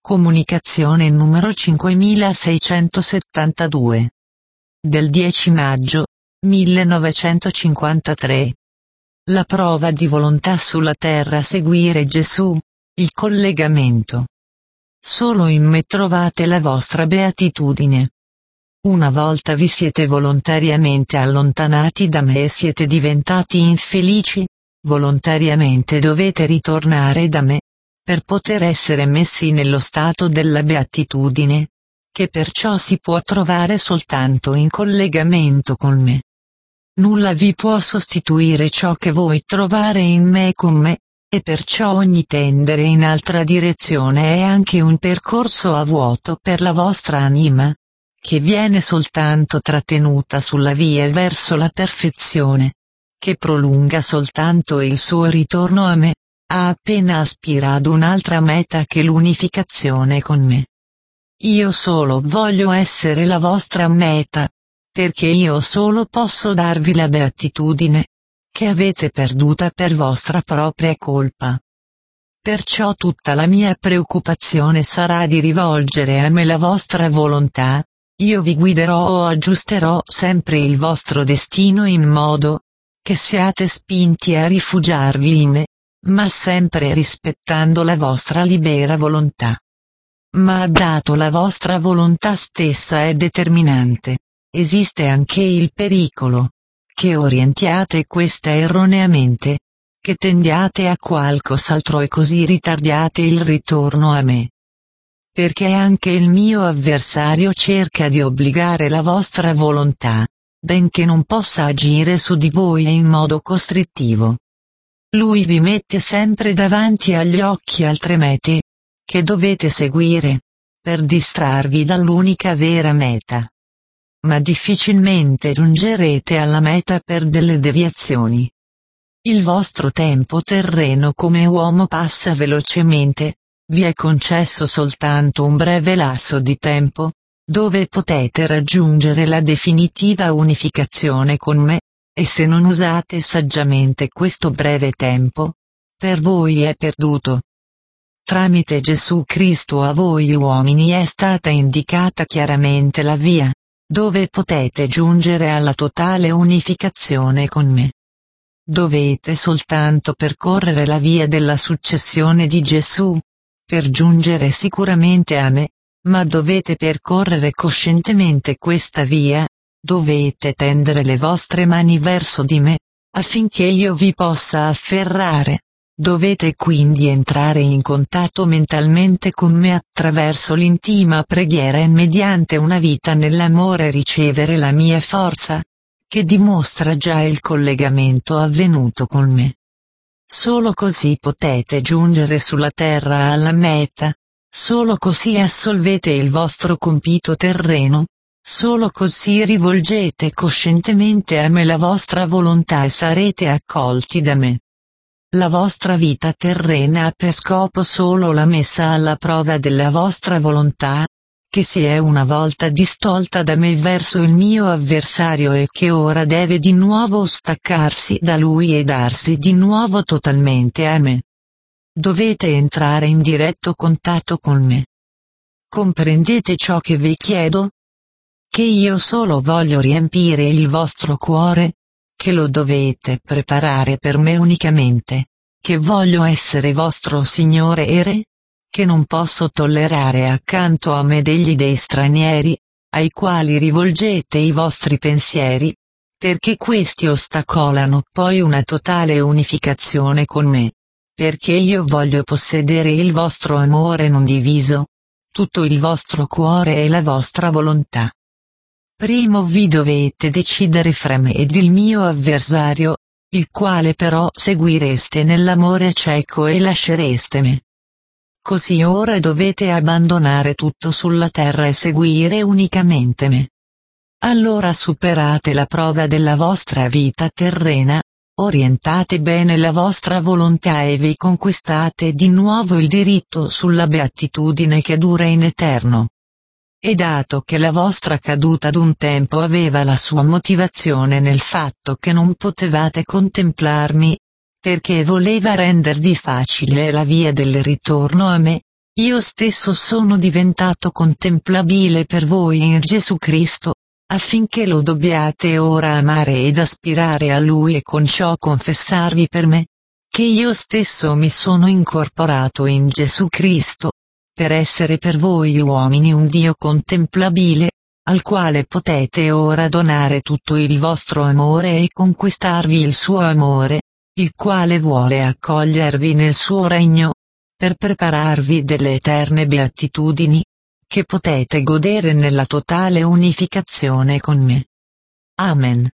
Comunicazione numero 5672. Del 10 maggio 1953. La prova di volontà sulla terra: seguire Gesù, il collegamento. Solo in me trovate la vostra beatitudine. Una volta vi siete volontariamente allontanati da me e siete diventati infelici, volontariamente dovete ritornare da me, per poter essere messi nello stato della beatitudine, che perciò si può trovare soltanto in collegamento con me. Nulla vi può sostituire ciò che voi trovare in me e con me, e perciò ogni tendere in altra direzione è anche un percorso a vuoto per la vostra anima, che viene soltanto trattenuta sulla via verso la perfezione, che prolunga soltanto il suo ritorno a me, ha appena aspirato un'altra meta che l'unificazione con me. Io solo voglio essere la vostra meta, perché io solo posso darvi la beatitudine, che avete perduta per vostra propria colpa. Perciò tutta la mia preoccupazione sarà di rivolgere a me la vostra volontà, io vi guiderò o aggiusterò sempre il vostro destino in modo che siate spinti a rifugiarvi in me, ma sempre rispettando la vostra libera volontà. Ma dato la vostra volontà stessa è determinante, esiste anche il pericolo che orientiate questa erroneamente, che tendiate a qualcos'altro e così ritardiate il ritorno a me. Perché anche il mio avversario cerca di obbligare la vostra volontà, benché non possa agire su di voi in modo costrittivo. Lui vi mette sempre davanti agli occhi altre mete, che dovete seguire, per distrarvi dall'unica vera meta. Ma difficilmente giungerete alla meta per delle deviazioni. Il vostro tempo terreno come uomo passa velocemente, vi è concesso soltanto un breve lasso di tempo, dove potete raggiungere la definitiva unificazione con me, e se non usate saggiamente questo breve tempo, per voi è perduto. Tramite Gesù Cristo a voi uomini è stata indicata chiaramente la via, dove potete giungere alla totale unificazione con me. Dovete soltanto percorrere la via della successione di Gesù, per giungere sicuramente a me, ma dovete percorrere coscientemente questa via, dovete tendere le vostre mani verso di me, affinché io vi possa afferrare. Dovete quindi entrare in contatto mentalmente con me attraverso l'intima preghiera e mediante una vita nell'amore ricevere la mia forza, che dimostra già il collegamento avvenuto con me. Solo così potete giungere sulla terra alla meta, solo così assolvete il vostro compito terreno, solo così rivolgete coscientemente a me la vostra volontà e sarete accolti da me. La vostra vita terrena ha per scopo solo la messa alla prova della vostra volontà, che si è una volta distolta da me verso il mio avversario e che ora deve di nuovo staccarsi da lui e darsi di nuovo totalmente a me. Dovete entrare in diretto contatto con me. Comprendete ciò che vi chiedo? Che io solo voglio riempire il vostro cuore? Che lo dovete preparare per me unicamente, che voglio essere vostro Signore e Re, che non posso tollerare accanto a me degli dei stranieri, ai quali rivolgete i vostri pensieri, perché questi ostacolano poi una totale unificazione con me, perché io voglio possedere il vostro amore non diviso, tutto il vostro cuore e la vostra volontà. Primo vi dovete decidere fra me ed il mio avversario, il quale però seguireste nell'amore cieco e lascereste me. Così ora dovete abbandonare tutto sulla terra e seguire unicamente me. Allora superate la prova della vostra vita terrena, orientate bene la vostra volontà e vi conquistate di nuovo il diritto sulla beatitudine che dura in eterno. E dato che la vostra caduta d'un tempo aveva la sua motivazione nel fatto che non potevate contemplarmi, perché voleva rendervi facile la via del ritorno a me, io stesso sono diventato contemplabile per voi in Gesù Cristo, affinché lo dobbiate ora amare ed aspirare a Lui e con ciò confessarvi per me, che io stesso mi sono incorporato in Gesù Cristo, per essere per voi uomini un Dio contemplabile, al quale potete ora donare tutto il vostro amore e conquistarvi il suo amore, il quale vuole accogliervi nel suo regno, per prepararvi delle eterne beatitudini, che potete godere nella totale unificazione con me. Amen.